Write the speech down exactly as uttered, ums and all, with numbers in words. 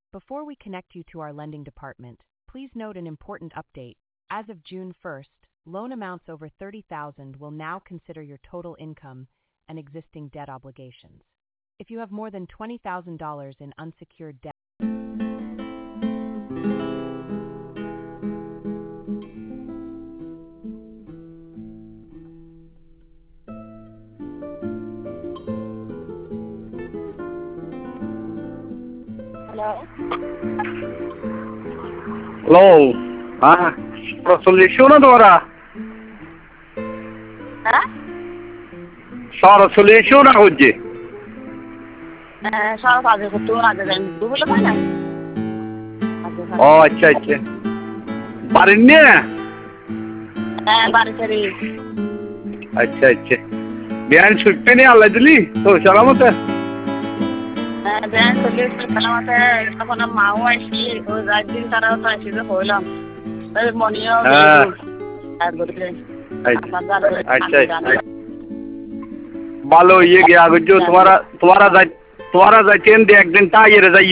Before we connect you to our lending department, please note an important update. As of June first, loan amounts over thirty thousand dollars will now consider your total income and existing debt obligations. If you have more than twenty thousand dollars in unsecured debt, Hello? Hello. Ah, solution doora. Hả? Sara solution hojje. Eh, সারা কাজে করতে না দেন দুপুরে হয় না ও আচ্ছা আচ্ছা বাড়ির নিয়ে হ্যাঁ বাড়ি ছেড়ে আচ্ছা আচ্ছা বিয়ান ছুটতে নিয়ে আল্লাহ দিলি তো সালামতে হ্যাঁ ব্যান চলে সালামতে তখন মাও আসি ওই রাত দিন তারাও তো আসি যে হইলাম ওই মনিও আর বলতে अच्छा ভালো ইয়ে গিয়া তোমারা তোমারা যাই তোমারা যাইতেন এক দিন তা ইয়ে যাই